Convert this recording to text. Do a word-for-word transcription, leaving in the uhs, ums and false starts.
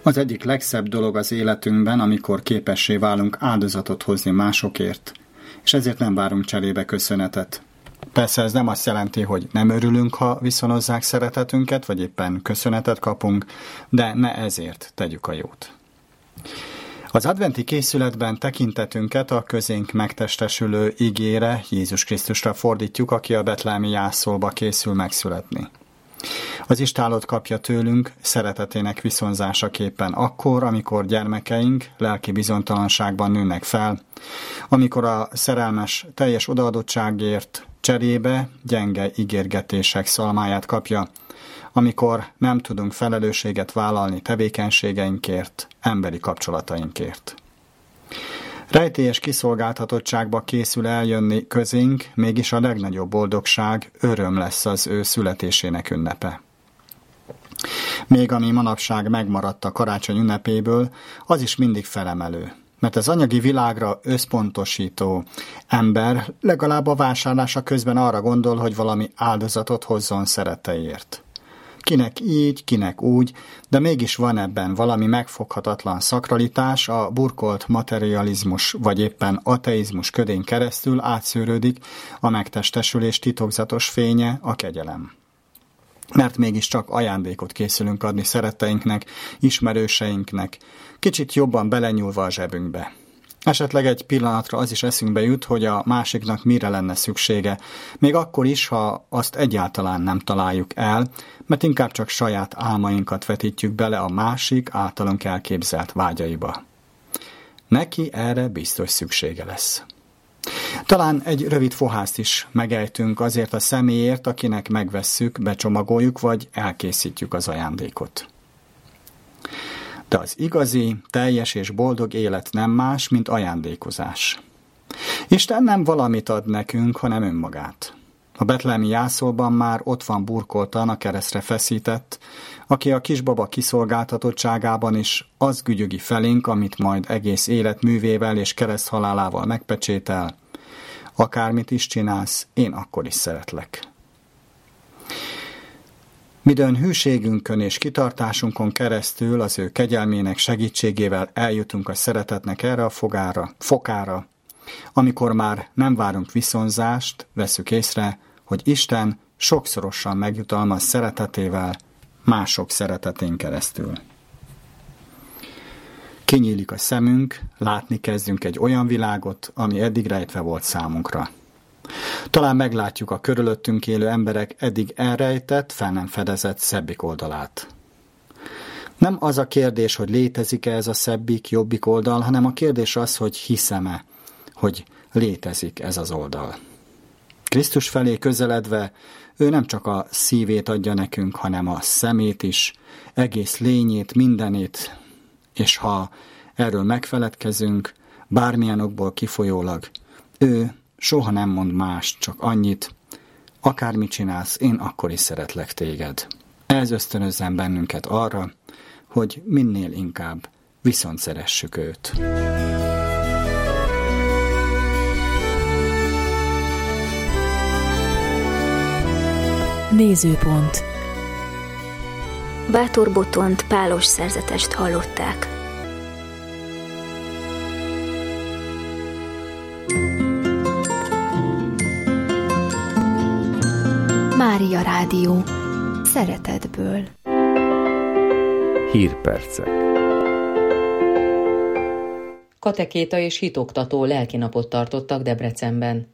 Az egyik legszebb dolog az életünkben, amikor képessé válunk áldozatot hozni másokért, és ezért nem várunk cserébe köszönetet. Persze ez nem azt jelenti, hogy nem örülünk, ha viszonozzák szeretetünket, vagy éppen köszönetet kapunk, de ne ezért tegyük a jót. Az adventi készületben tekintetünket a közénk megtestesülő igére, Jézus Krisztusra fordítjuk, aki a betlehemi jászolba készül megszületni. Az istállót kapja tőlünk szeretetének viszonzásaképpen akkor, amikor gyermekeink lelki bizonytalanságban nőnek fel, amikor a szerelmes teljes odaadottságért cserébe gyenge ígérgetések szalmáját kapja, amikor nem tudunk felelősséget vállalni tevékenységeinkért, emberi kapcsolatainkért. Rejtélyes kiszolgáltatottságba készül eljönni közénk, mégis a legnagyobb boldogság, öröm lesz az ő születésének ünnepe. Még ami manapság megmaradt a karácsony ünnepéből, az is mindig felemelő, mert az anyagi világra összpontosító ember legalább a vásárlása közben arra gondol, hogy valami áldozatot hozzon szeretteiért. Kinek így, kinek úgy, de mégis van ebben valami megfoghatatlan szakralitás, a burkolt materializmus vagy éppen ateizmus ködén keresztül átszőrődik a megtestesülés titokzatos fénye, a kegyelem. Mert mégiscsak ajándékot készülünk adni szeretteinknek, ismerőseinknek, kicsit jobban belenyúlva a zsebünkbe. Esetleg egy pillanatra az is eszünkbe jut, hogy a másiknak mire lenne szüksége, még akkor is, ha azt egyáltalán nem találjuk el, mert inkább csak saját álmainkat vetítjük bele a másik általunk elképzelt vágyaiba. Neki erre biztos szüksége lesz. Talán egy rövid fohászt is megejtünk azért a személyért, akinek megvesszük, becsomagoljuk vagy elkészítjük az ajándékot. De az igazi, teljes és boldog élet nem más, mint ajándékozás. Isten nem valamit ad nekünk, hanem önmagát. A betlehemi jászolban már ott van burkoltan a keresztre feszített, aki a kisbaba kiszolgáltatottságában is az gügyögi felénk, amit majd egész élet művével és kereszthalálával megpecsétel. Akármit is csinálsz, én akkor is szeretlek. Midőn hűségünkön és kitartásunkon keresztül az ő kegyelmének segítségével eljutunk a szeretetnek erre a fogára, fokára, amikor már nem várunk viszonzást, veszük észre, hogy Isten sokszorosan megjutalmaz szeretetével mások szeretetén keresztül. Kinyílik a szemünk, látni kezdünk egy olyan világot, ami eddig rejtve volt számunkra. Talán meglátjuk a körülöttünk élő emberek eddig elrejtett, fel nem fedezett szebbik oldalát. Nem az a kérdés, hogy létezik-e ez a szebbik, jobbik oldal, hanem a kérdés az, hogy hiszem-e, hogy létezik ez az oldal. Krisztus felé közeledve ő nem csak a szívét adja nekünk, hanem a szemét is, egész lényét, mindenét, és ha erről megfeledkezünk, bármilyen okból kifolyólag, ő soha nem mond más, csak annyit, akármit csinálsz, én akkor is szeretlek téged. Ez ösztönözzen bennünket arra, hogy minél inkább viszont szeressük őt. Nézőpont. Bátor Botont pálos szerzetest hallották. Mária Rádió. Szeretetből. Hírpercek. Katekéta és hitoktató lelkinapot tartottak Debrecenben.